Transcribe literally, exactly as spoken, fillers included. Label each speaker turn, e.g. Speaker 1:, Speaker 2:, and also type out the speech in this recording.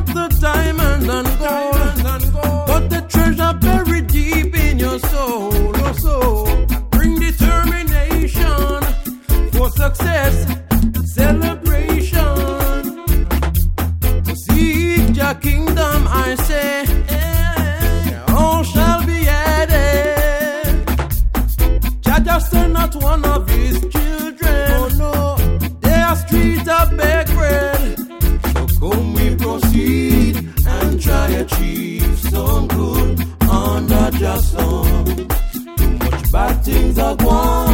Speaker 1: not the diamond and gold, but the treasure buried deep in your soul. Oh, soul. Bring determination for success, celebration. Seek your kingdom, I say, all shall be added. Jah just sent not one of his children. Oh no, they are street of beg bread. So come we proceed and try achieve some good under Jah sun. Too much bad things are gone.